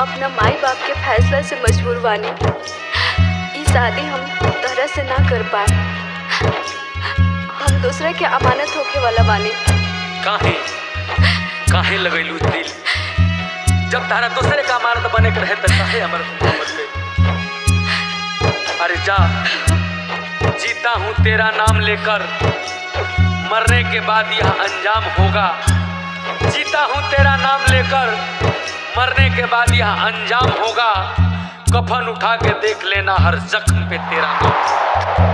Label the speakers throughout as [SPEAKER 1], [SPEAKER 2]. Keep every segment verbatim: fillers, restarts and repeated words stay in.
[SPEAKER 1] अपना माई बाप के फैसला से मजबूर बानी। ई शादी हम तोहरा से ना कर पाए। हम दूसरा के अमानत होके वाला बानी।
[SPEAKER 2] काहे काहे लगैलू दिल? जब तारा दूसरे का अमानत बने के रहे तो काहे हमर मोहब्बत ले? अरे जा, जीता हूँ तेरा नाम लेकर, मरने के बाद यह अंजाम होगा। जीता हूँ तेरा नाम लेकर, मरने के बाद यह अंजाम होगा। कफन उठा के देख लेना हर जख्म पे तेरा नाम।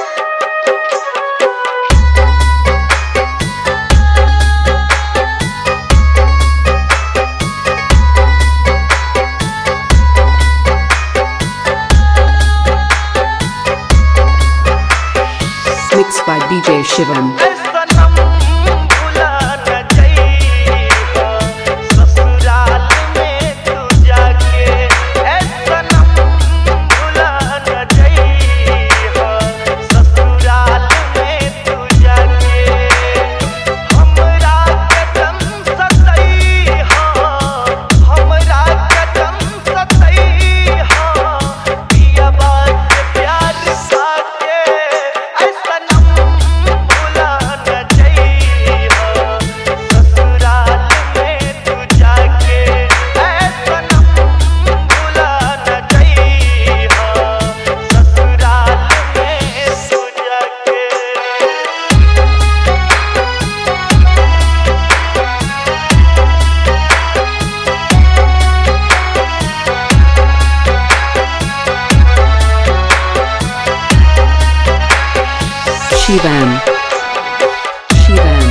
[SPEAKER 3] Mixed by D J Shivam. Shivam. Shivam.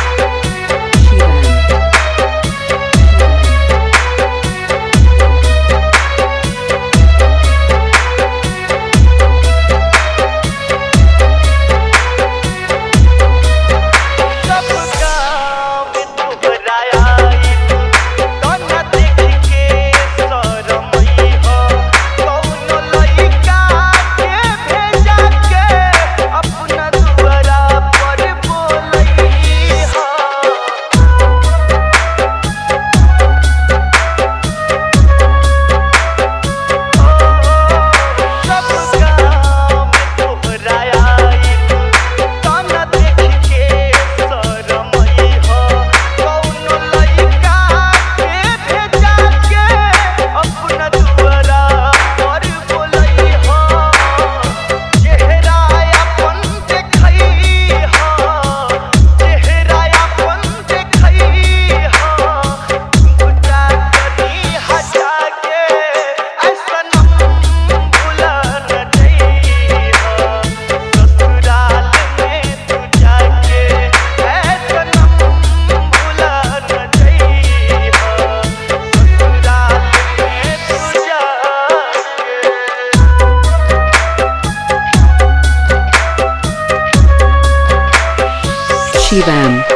[SPEAKER 3] Shivam.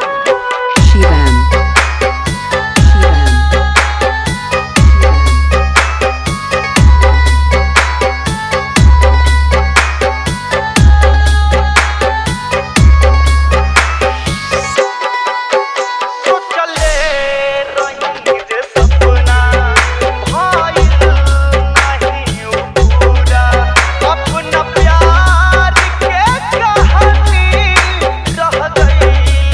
[SPEAKER 3] Shivam.
[SPEAKER 4] अपना प्यार के कहानी रह गई।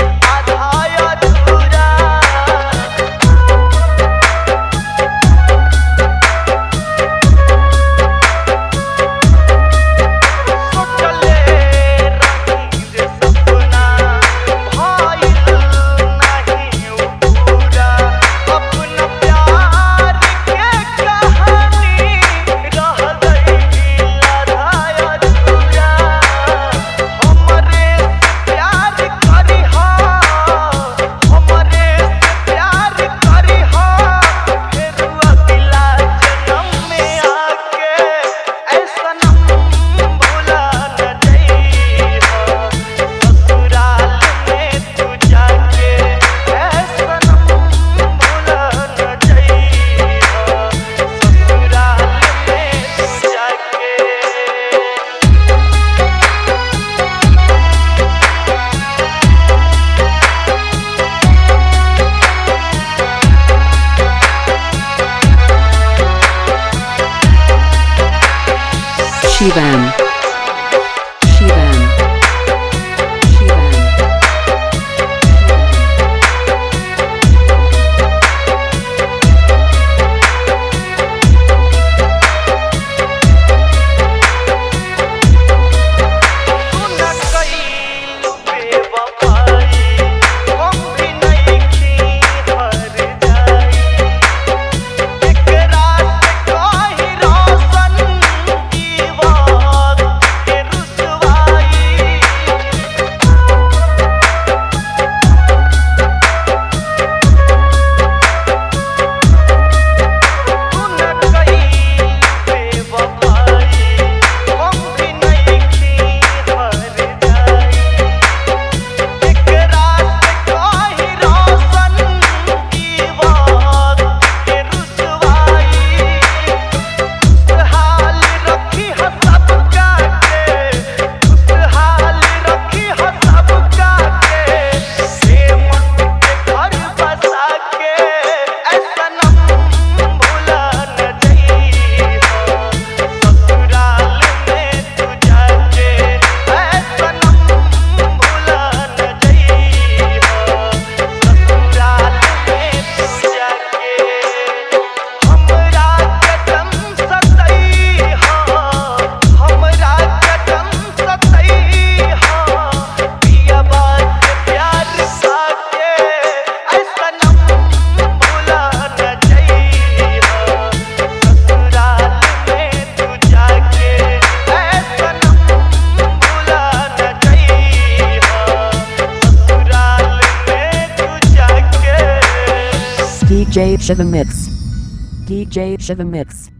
[SPEAKER 4] D J Shiva Mix. D J Shiva Mix.